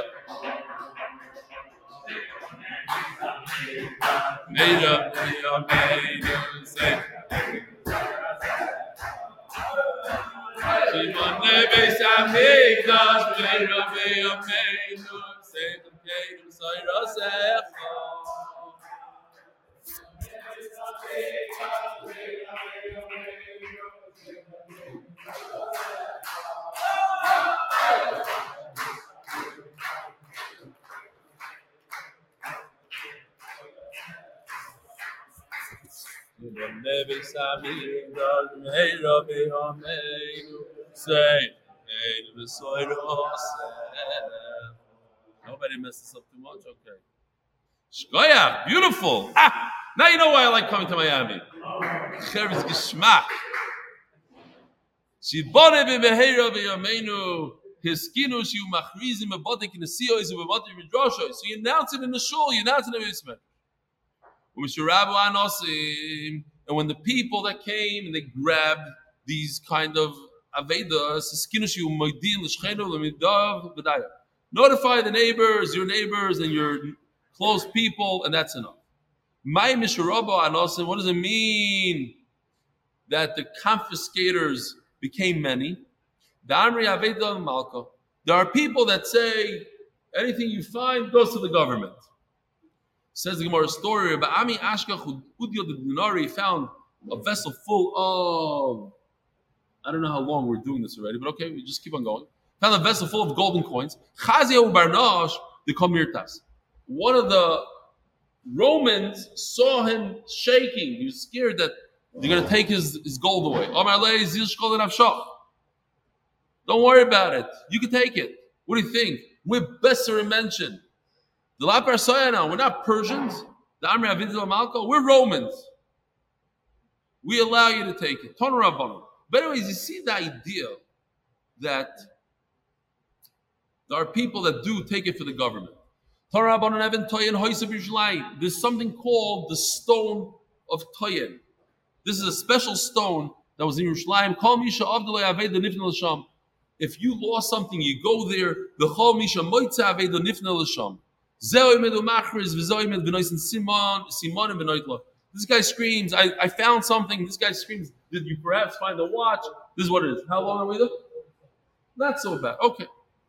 Mehera v'yameinu. Say. Sheyibana Beis Hamikdash. Mehera v'yameinu. Say the Kedim Sayrasecha. Nobody messes up too much? Okay. Shkoyach, beautiful. Now you know why I like coming to Miami. Cheres Geschmack. Shibone b'mehera v'yameinu. Hiskinu shiu machrizim b'bodik in the siyos u'b'bodik midrashos. So you announce it in the shul, you announce it in the basement. And when the people that came and they grabbed these kind of avedas, notify the neighbors, your neighbors, and your close people, and that's enough. What does it mean that the confiscators became many? There are people that say anything you find goes to the government. Says the Gemara story about Ami Ashkach Udio the Dinari found a vessel full of, I don't know how long we're doing this already, but okay, we just keep on going. Found a vessel full of golden coins. Chazia Barnash, the Komirtas. One of the Romans saw him shaking. He was scared that they're going to take his gold away. Don't worry about it. You can take it. What do you think? We're Besser mentioned. The La Persayana, we're not Persians. The Amri Avidu Malko, we're Romans. We allow you to take it. Ton Rabbanon. But anyways, you see the idea that there are people that do take it for the government. Ton Rabbanon Evan Toyen Hoysab Yerushalayim. There's something called the stone of Toyen. This is a special stone that was in Yerushalayim. Kol Misha Avdalei Aved Nifnei L'Sham. If you lost something, you go there. The Chol Misha Moitze Aved Nifnei L'Sham. This guy screams, I found something. This guy screams, did you perhaps find a watch? This is what it is. How long are we there? Not so bad. Okay.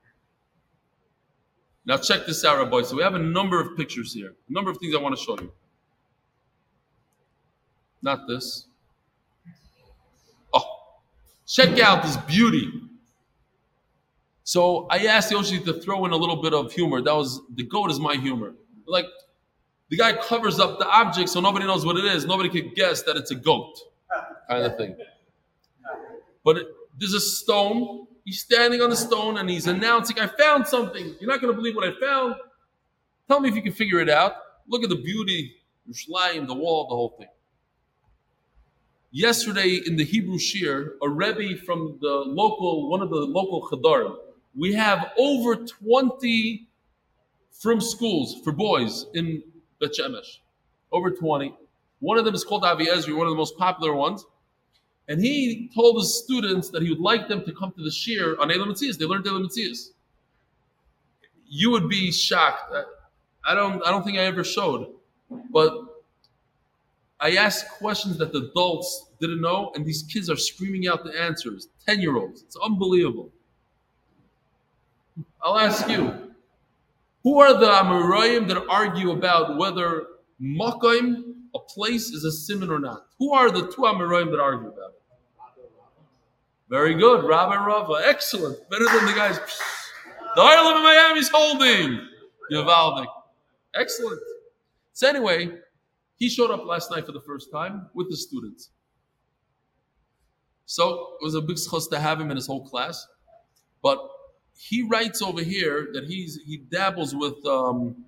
Now check this out, Rabbi. So we have a number of pictures here. A number of things I want to show you. Not this. Oh, check out this beauty. So I asked Yoshi to throw in a little bit of humor. That was, the goat is my humor. Like, the guy covers up the object so nobody knows what it is. Nobody could guess that it's a goat, kind of thing. But there's a stone. He's standing on the stone and he's announcing, I found something. You're not going to believe what I found. Tell me if you can figure it out. Look at the beauty, the wall, the whole thing. Yesterday in the Hebrew Shir, a Rebbe from one of the local Chadarim, we have over 20 from schools for boys in Bet Shemesh. Over 20. One of them is called Avi Ezri, one of the most popular ones. And he told his students that he would like them to come to the Shir on Eilam Metzias. They learned Eilam Metzias. You would be shocked. I don't think I ever showed. But I asked questions that the adults didn't know, and these kids are screaming out the answers. 10-year-olds. It's unbelievable. I'll ask you, who are the Amoraim that argue about whether Makom, a place, is a simon or not? Who are the two Amoraim that argue about it? Very good. Rabbi Rava. Excellent. Better than the guys. The Ireland of Miami's holding. Yavaldik. Excellent. So anyway, he showed up last night for the first time with the students. So it was a big schos to have him in his whole class. But he writes over here that he dabbles with,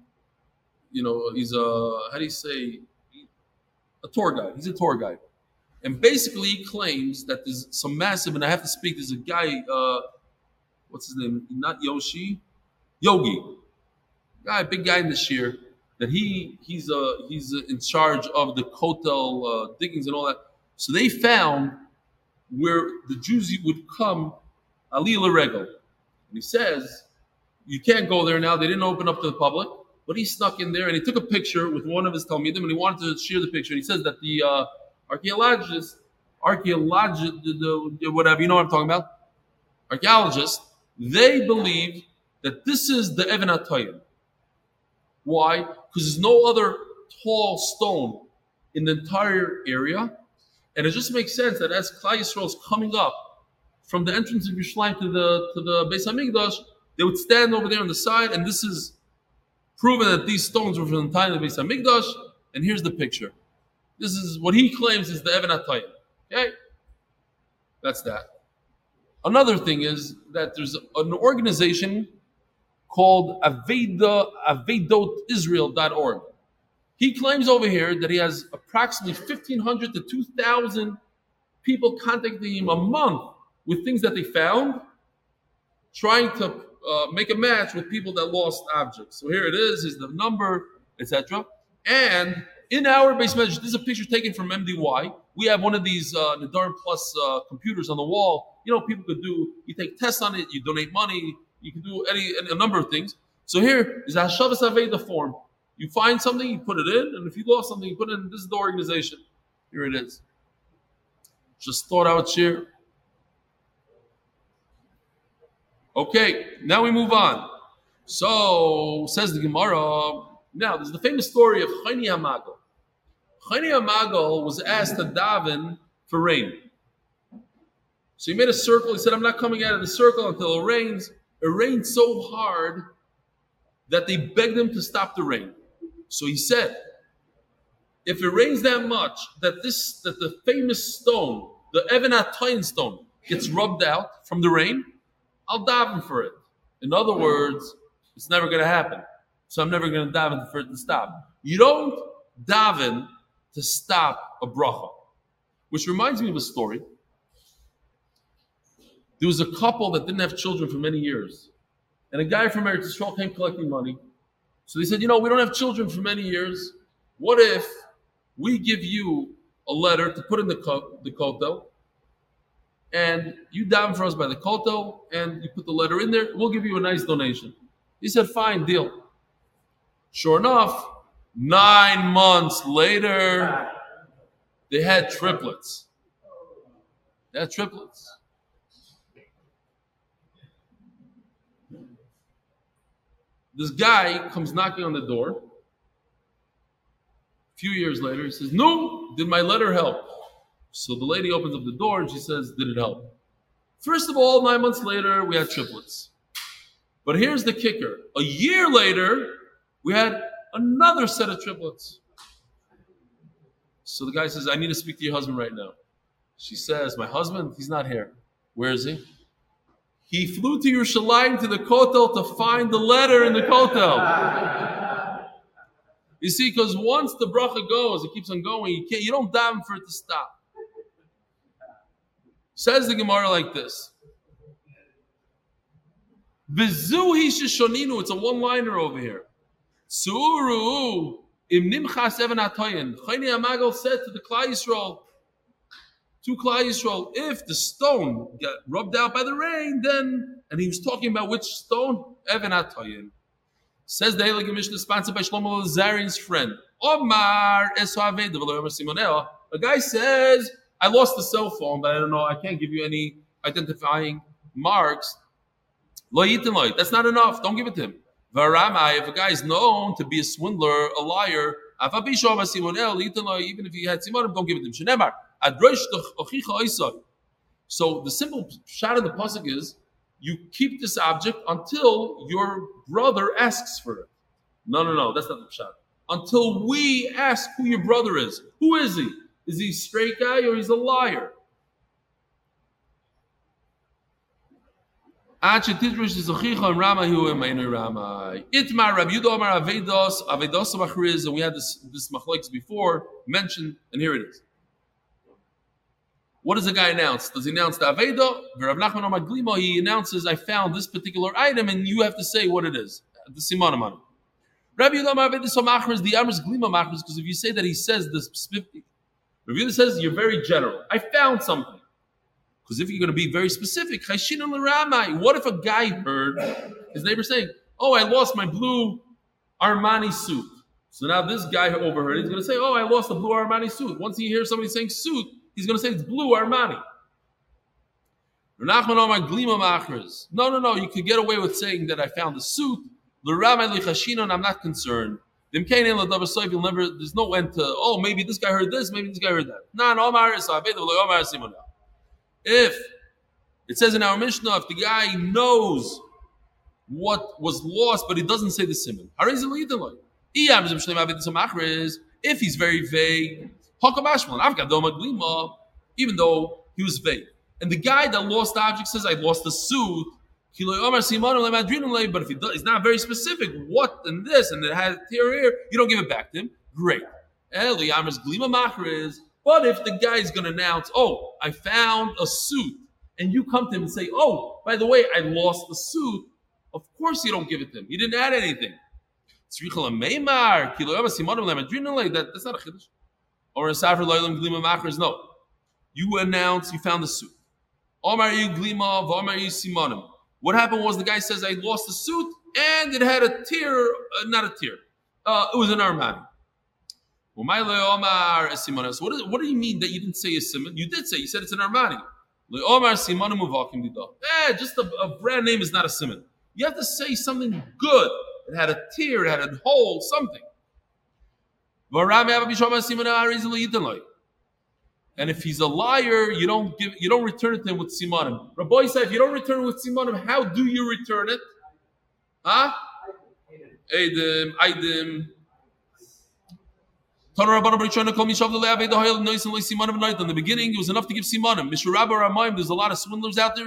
he's a, how do you say, a tour guide. He's a tour guide. And basically, he claims that there's some massive, and I have to speak. There's a guy, what's his name? Not Yoshi, Yogi, guy, big guy in the shear. That he's in charge of the Kotel diggings and all that. So they found where the Jews would come, Ali Laregel, and he says you can't go there now. They didn't open up to the public, but he snuck in there and he took a picture with one of his talmidim, and he wanted to share the picture. And he says that the archaeologist, whatever, you know what I'm talking about, archaeologists, they believe that this is the Even HaTayim. Why? Because there's no other tall stone in the entire area, and it just makes sense that as Klal Yisrael is coming up from the entrance of Yerushalayim to the Beis Hamikdash, they would stand over there on the side, and this is proven that these stones were from the time of the Beis Hamikdash. And here's the picture. This is what he claims is the Even HaTayim. Okay, that's that. Another thing is that there's an organization called AvedotIsrael.org. He claims over here that he has approximately 1,500 to 2,000 people contacting him a month with things that they found, trying to make a match with people that lost objects. So here it is the number, etc. And in our base measure, this is a picture taken from MDY. We have one of these Nadarim Plus computers on the wall. You know, people could do, you take tests on it, you donate money, you can do a number of things. So here is a Hashavas Aveda form. You find something, you put it in, and if you lost something, you put it in. This is the organization. Here it is. Just thought I would share. Okay, now we move on. So, says the Gemara. Now, there's the famous story of Chayni HaMagal. Chayni HaMagal was asked to daven for rain. So he made a circle. He said, I'm not coming out of the circle until it rains. It rained so hard that they begged him to stop the rain. So he said, if it rains that much that the famous stone, the Even HaTayim stone, gets rubbed out from the rain, I'll daven for it. In other words, it's never going to happen. So I'm never going to daven for it to stop. You don't daven to stop a bracha. Which reminds me of a story. There was a couple that didn't have children for many years. And a guy from Eretz Yisrael came collecting money. So they said, we don't have children for many years. What if we give you a letter to put in the kotel, and you daven for us by the kotel, and you put the letter in there, we'll give you a nice donation. He said, fine, deal. Sure enough, 9 months later, they had triplets. This guy comes knocking on the door. A few years later, he says, no, did my letter help? So the lady opens up the door and she says, did it help? First of all, 9 months later, we had triplets. But here's the kicker. A year later, we had another set of triplets. So the guy says, I need to speak to your husband right now. She says, my husband, he's not here. Where is he? He flew to Yerushalayim to the kotel to find the letter in the kotel. You see, because once the bracha goes, it keeps on going. You don't daven for it to stop. Says the Gemara like this. V'zuhi sheshoninu. It's a one-liner over here. Tzuru im nimchas even hatoyin. Chayni HaMagal said to the Klal Yisrael, if the stone got rubbed out by the rain, then, and he was talking about which stone? Even HaTayim. Says the Heilige Mishnah, sponsored by Shlomo Lazarian's friend. Omar Esaved, a guy says, I lost the cell phone, but I don't know, I can't give you any identifying marks. Lo yitin lo. That's not enough. Don't give it to him. Varamai, if a guy is known to be a swindler, a liar, even if he had simonim, don't give it to him. Shenemar. So the simple shot of the pasuk is, you keep this object until your brother asks for it. No, that's not the shot. Until we ask who your brother is. Who is he? Is he a straight guy or he's a liar? Itmar Rabbi Yehuda Amar Avedos Machriz, and we had this machlokes before mentioned, and here it is. What does the guy announce? Does he announce the Aveda? Rav Nachman Amar Glima, he announces, I found this particular item, and you have to say what it is. The Simanim on it. Rabbi Yehuda Amar Aveda so machris, the Amr is Glima machris, because if you say that he says this specific, Rabbi Yehuda says you're very general. I found something. Because if you're going to be very specific, what if a guy heard his neighbor saying, oh, I lost my blue Armani suit. So now this guy overheard, he's going to say, oh, I lost the blue Armani suit. Once he hears somebody saying suit, he's going to say it's blue Armani. No, you could get away with saying that I found the suit. And I'm not concerned. There's no end to, oh, maybe this guy heard this, maybe this guy heard that. If it says in our Mishnah, if the guy knows what was lost, but he doesn't say the simon, if he's very vague, even though he was vague, and the guy that lost the object says, I lost the suit, but if he's not very specific, what and this, and it had a tear here, you don't give it back to him, great. But if the guy is going to announce, oh, I found a suit, and you come to him and say, oh, by the way, I lost the suit, of course you don't give it to him. You didn't add anything. That's not a chiddush. Or a Safar Loilam Glima Machers, no. You announce you found the suit. Omar you Glima, Omar you Simonim. What happened was the guy says, I lost the suit, and it had a tear, not a tear. It was an Armani. So what do you mean that you didn't say a Simon? You did say, you said it's an Armani. Just a brand name is not a Simon. You have to say something good. It had a tear, it had a hole, something. And if he's a liar, you don't return it to him with simanim. Rabbi said, if you don't return it with simanim, how do you return it? Huh? Eidim. In the beginning, it was enough to give simanim. There's a lot of swindlers out there.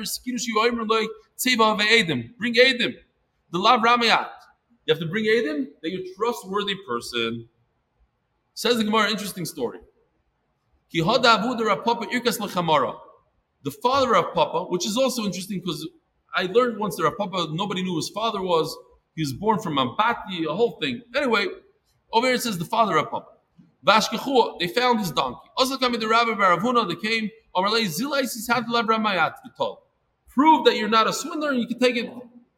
Bring Eidim. The lav ramayat. You have to bring Eidim, that you're a trustworthy person. Says the Gemara, interesting story. The father of Papa, which is also interesting because I learned once that Rav Papa, nobody knew who his father was. He was born from Ambati, a whole thing. Anyway, over here it says the father of Papa. They found his donkey. Also coming to Rabbi Baravuna, they came. Prove that you're not a swindler and you can take it.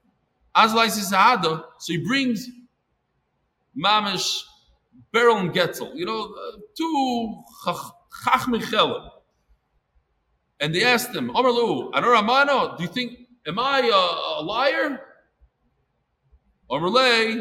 So he brings Mamish, Beryl and Getzel, two Chachmechelim. And they asked him, Omerlu, Anor Amano, do you think, am I a liar? Omerlei,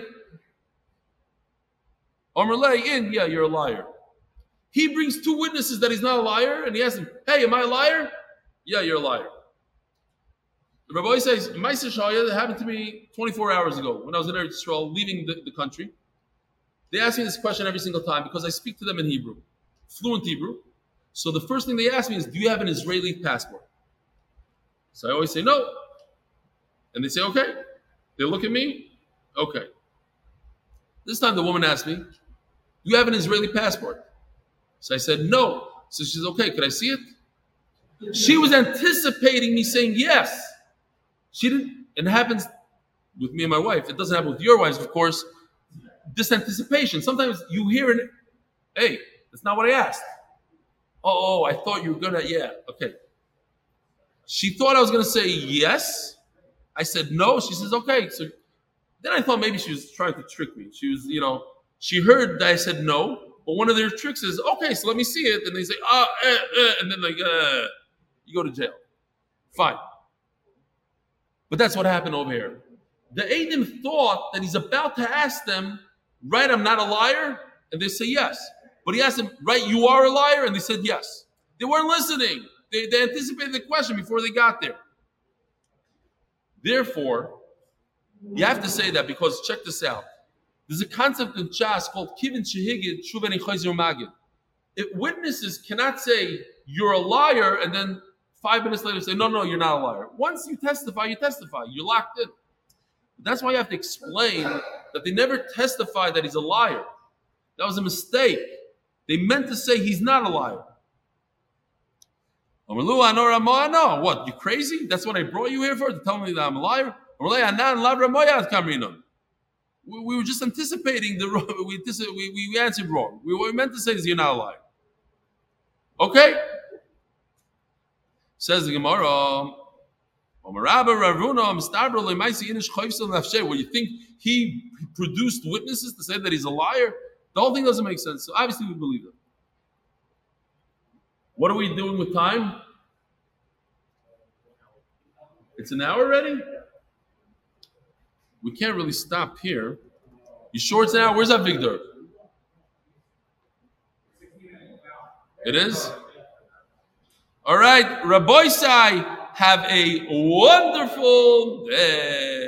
yeah, you're a liar. He brings two witnesses that he's not a liar, and he asks him, hey, am I a liar? Yeah, you're a liar. The Rabbi says, Ma'aser Shaya, that happened to me 24 hours ago when I was in Eretz Yisrael, leaving the country. They ask me this question every single time because I speak to them in Hebrew, fluent Hebrew. So the first thing they ask me is, do you have an Israeli passport? So I always say, no. And they say, okay. They look at me, okay. This time the woman asked me, do you have an Israeli passport? So I said, no. So she says, okay, could I see it? She was anticipating me saying yes. She didn't, and it happens with me and my wife. It doesn't happen with your wives, of course. This anticipation. Sometimes you hear it, hey, that's not what I asked. Oh, I thought you were going to, yeah, okay. She thought I was going to say yes. I said no. She says, okay. So then I thought maybe she was trying to trick me. She was, she heard that I said no, but one of their tricks is, okay, so let me see it. And they say, and then you go to jail. Fine. But that's what happened over here. The Eidim thought that he's about to ask them, right, I'm not a liar? And they say yes. But he asked them, right, you are a liar? And they said yes. They weren't listening. They anticipated the question before they got there. Therefore, you have to say that because, check this out. There's a concept in Shas called Kivin Shehigid Shuveni Chayzer Magid. If witnesses cannot say, you're a liar, and then 5 minutes later say, no, you're not a liar. Once you testify, You're locked in. That's why you have to explain that they never testified that he's a liar. That was a mistake. They meant to say he's not a liar. What, you crazy? That's what I brought you here for, to tell me that I'm a liar? We were just anticipating we answered wrong. What we meant to say is you're not a liar. Okay? Says the Gemara, where you think he produced witnesses to say that he's a liar? The whole thing doesn't make sense. So obviously we believe it. What are we doing with time? It's an hour already? We can't really stop here. You sure it's an hour? Where's that Victor? It is? All right, Rabbi Sai, have a wonderful day.